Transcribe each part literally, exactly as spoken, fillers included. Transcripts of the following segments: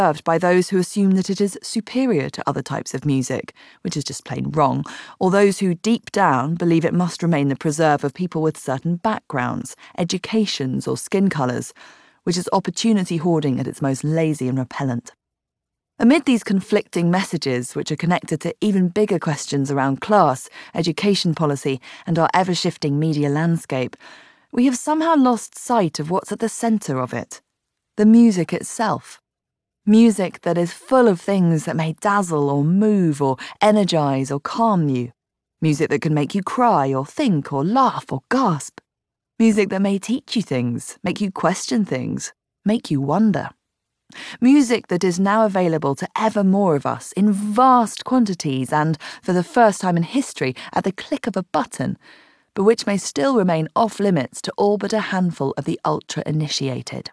by those who assume that it is superior to other types of music, which is just plain wrong, or those who deep down believe it must remain the preserve of people with certain backgrounds, educations, or skin colours, which is opportunity hoarding at its most lazy and repellent. Amid these conflicting messages, which are connected to even bigger questions around class, education policy, and our ever-shifting media landscape, we have somehow lost sight of what's at the centre of it: the music itself. Music that is full of things that may dazzle or move or energise or calm you. Music that can make you cry or think or laugh or gasp. Music that may teach you things, make you question things, make you wonder. Music that is now available to ever more of us in vast quantities and, for the first time in history, at the click of a button, but which may still remain off-limits to all but a handful of the ultra-initiated.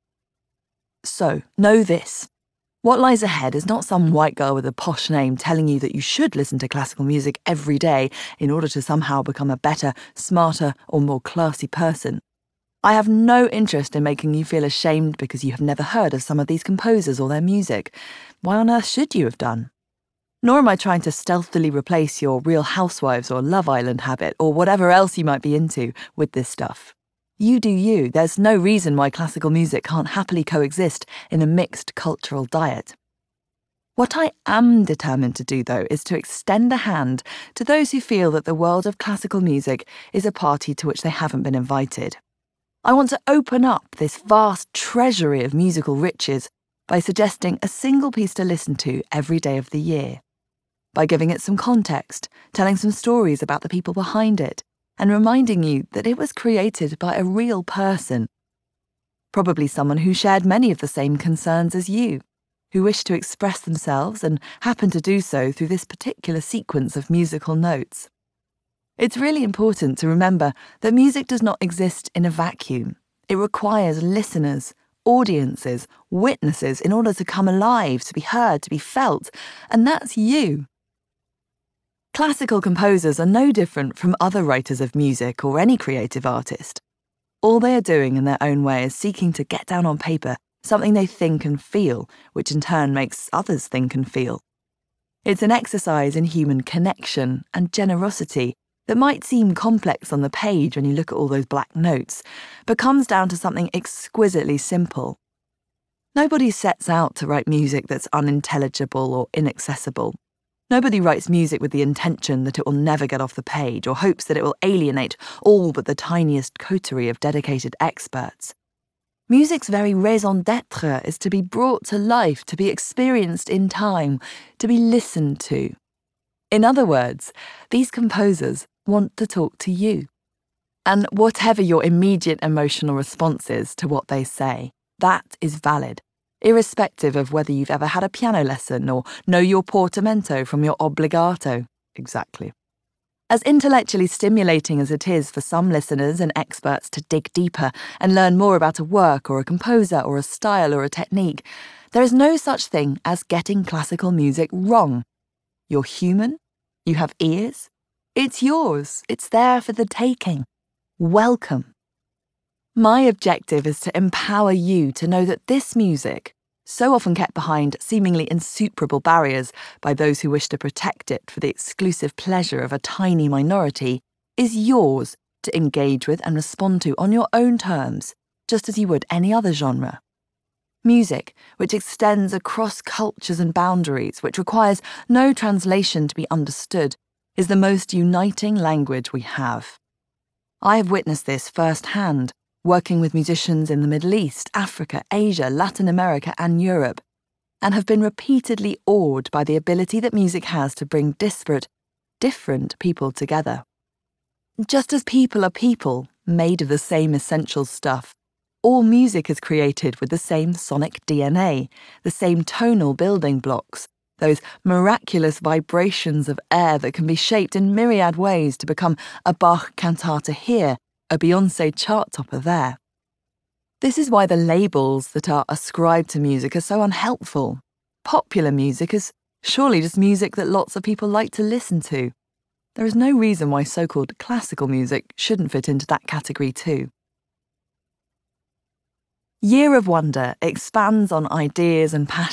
So, know this. What lies ahead is not some white girl with a posh name telling you that you should listen to classical music every day in order to somehow become a better, smarter, or more classy person. I have no interest in making you feel ashamed because you have never heard of some of these composers or their music. Why on earth should you have done? Nor am I trying to stealthily replace your Real Housewives or Love Island habit or whatever else you might be into with this stuff. You do you. There's no reason why classical music can't happily coexist in a mixed cultural diet. What I am determined to do, though, is to extend a hand to those who feel that the world of classical music is a party to which they haven't been invited. I want to open up this vast treasury of musical riches by suggesting a single piece to listen to every day of the year, by giving it some context, telling some stories about the people behind it, and reminding you that it was created by a real person, probably someone who shared many of the same concerns as you, who wished to express themselves and happened to do so through this particular sequence of musical notes. It's really important to remember that music does not exist in a vacuum. It requires listeners, audiences, witnesses in order to come alive, to be heard, to be felt, and that's you. Classical composers are no different from other writers of music or any creative artist. All they are doing in their own way is seeking to get down on paper something they think and feel, which in turn makes others think and feel. It's an exercise in human connection and generosity that might seem complex on the page when you look at all those black notes, but comes down to something exquisitely simple. Nobody sets out to write music that's unintelligible or inaccessible. Nobody writes music with the intention that it will never get off the page or hopes that it will alienate all but the tiniest coterie of dedicated experts. Music's very raison d'être is to be brought to life, to be experienced in time, to be listened to. In other words, these composers want to talk to you. And whatever your immediate emotional response is to what they say, that is valid, irrespective of whether you've ever had a piano lesson or know your portamento from your obbligato. Exactly. As intellectually stimulating as it is for some listeners and experts to dig deeper and learn more about a work or a composer or a style or a technique, there is no such thing as getting classical music wrong. You're human. You have ears. It's yours. It's there for the taking. Welcome. My objective is to empower you to know that this music, so often kept behind seemingly insuperable barriers by those who wish to protect it for the exclusive pleasure of a tiny minority, is yours to engage with and respond to on your own terms, just as you would any other genre. Music, which extends across cultures and boundaries, which requires no translation to be understood, is the most uniting language we have. I have witnessed this firsthand, working with musicians in the Middle East, Africa, Asia, Latin America, and Europe, and have been repeatedly awed by the ability that music has to bring disparate, different people together. Just as people are people, made of the same essential stuff, all music is created with the same sonic D N A, the same tonal building blocks, those miraculous vibrations of air that can be shaped in myriad ways to become a Bach cantata here, a Beyoncé chart topper there. This is why the labels that are ascribed to music are so unhelpful. Popular music is surely just music that lots of people like to listen to. There is no reason why so-called classical music shouldn't fit into that category too. Year of Wonder expands on ideas and passions